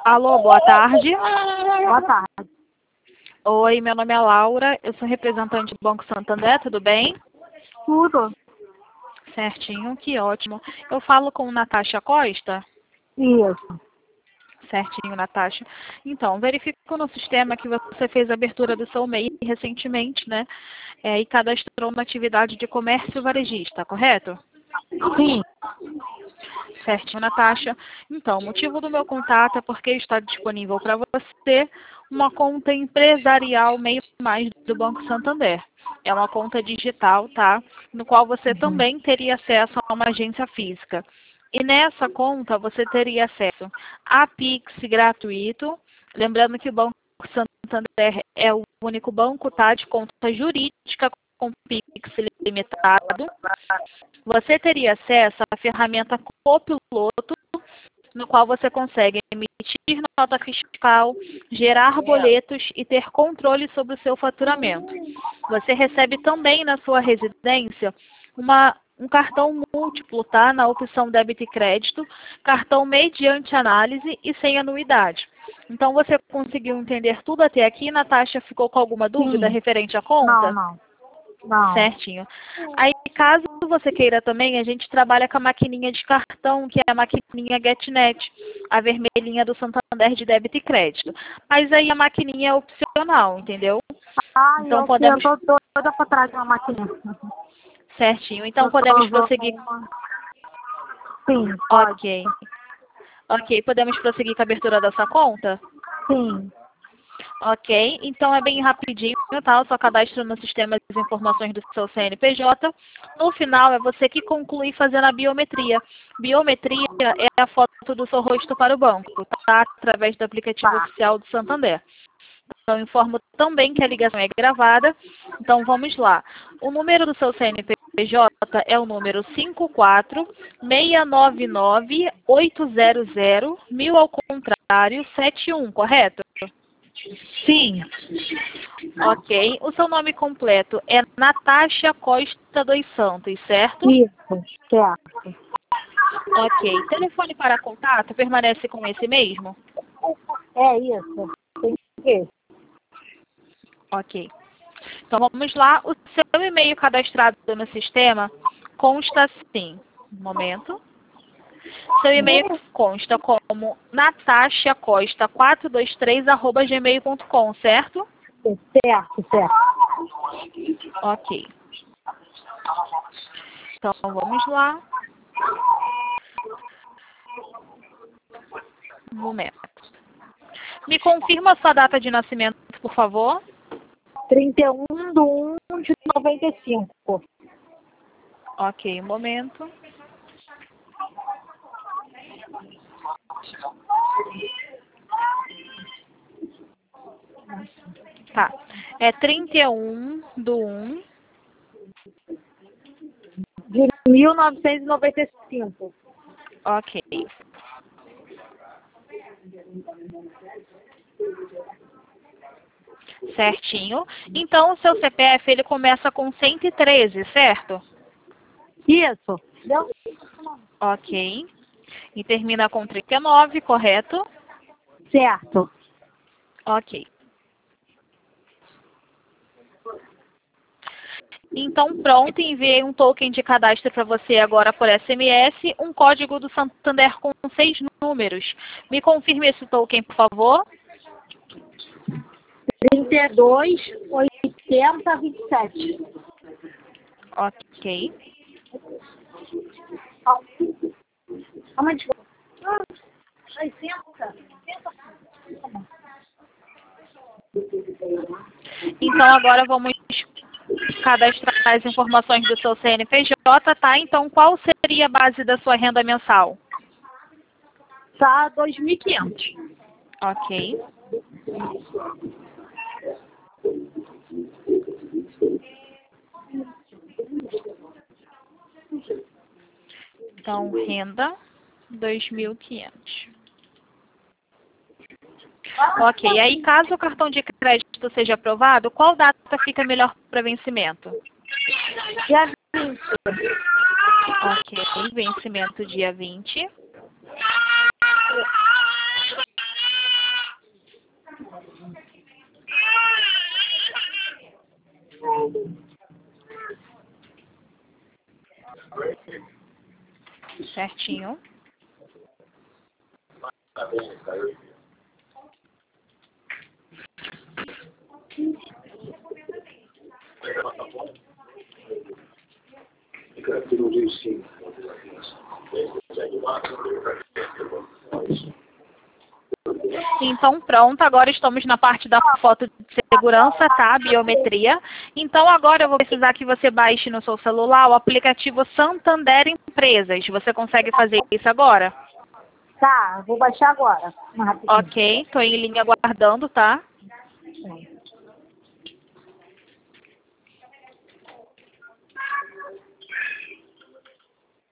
Alô, boa tarde. Boa tarde. Oi, meu nome é Laura, eu sou representante do Banco Santander, tudo bem? Tudo? Certinho, que ótimo. Eu falo com Natasha Costa? Isso. Certinho, Natasha. Então, verifico no sistema que você fez a abertura do seu MEI recentemente, né? E cadastrou uma atividade de comércio varejista, correto? Sim. Certinho, Natasha. Então, o motivo do meu contato é porque está disponível para você uma conta empresarial meio mais do Banco Santander. É uma conta digital, tá? No qual você também teria acesso a uma agência física. E nessa conta você teria acesso a Pix gratuito. Lembrando que o Banco Santander é o único banco, tá? De conta jurídica com Pix limitado. Você teria acesso à ferramenta Copiloto, no qual você consegue emitir nota fiscal, gerar boletos e ter controle sobre o seu faturamento. Você recebe também na sua residência um cartão múltiplo, tá? Na opção débito e crédito, cartão mediante análise e sem anuidade. Então, você conseguiu entender tudo até aqui? Natasha, ficou com alguma dúvida Sim. referente à conta? Não. Certinho. Aí, caso você queira também, a gente trabalha com a maquininha de cartão, que é a maquininha GetNet, a vermelhinha do Santander de débito e crédito. Mas aí a maquininha é opcional, entendeu? Então Eu podemos... tô doida pra trás de uma maquininha. Certinho. Então Eu podemos tô- prosseguir. Sim, pode. Ok. Ok, podemos prosseguir com a abertura da sua conta? Sim. Ok, então é bem rapidinho, tá? Eu só cadastro no sistema as informações do seu CNPJ. No final, é você que conclui fazendo a biometria. Biometria é a foto do seu rosto para o banco, tá? Através do aplicativo oficial do Santander. Então, informo também que a ligação é gravada. Então, vamos lá. O número do seu CNPJ é o número 54-699-800-1000 ao contrário, 71, correto? Sim. Ok. O seu nome completo é Natasha Costa dos Santos, certo? Isso, certo. Ok. Telefone para contato permanece com esse mesmo? É isso. Tem que ver. Ok. Então vamos lá. O seu e-mail cadastrado no sistema consta assim. Um momento. Seu e-mail consta como natashacosta423@gmail.com, certo? Certo. Ok. Então vamos lá. Um momento. Me confirma a sua data de nascimento, por favor. 31/1/95. Ok, um momento. Tá. É 31/1. De 1995. Ok. Certinho. Então, o seu CPF, ele começa com 113, certo? Isso. Ok. E termina com 39, correto? Certo. Ok. Então, pronto, enviei um token de cadastro para você agora por SMS, um código do Santander com 6 números. Me confirme esse token, por favor. 32/80/27. Ok. Aonde? 60. Então, agora vamos cadastrar as informações do seu CNPJ, tá? Então, qual seria a base da sua renda mensal? Tá 2.500. Ok. Então, renda 2.500. Ok. Aí, caso o cartão de crédito seja aprovado, qual data fica melhor para vencimento? Dia 20. Ok. Vencimento dia 20. Certinho. Então, pronto, agora estamos na parte da foto de segurança, tá? Biometria. Então, agora eu vou precisar que você baixe no seu celular o aplicativo Santander Empresas. Você consegue fazer isso agora? Tá, vou baixar agora. Rapidinho. Ok, estou em linha aguardando, tá?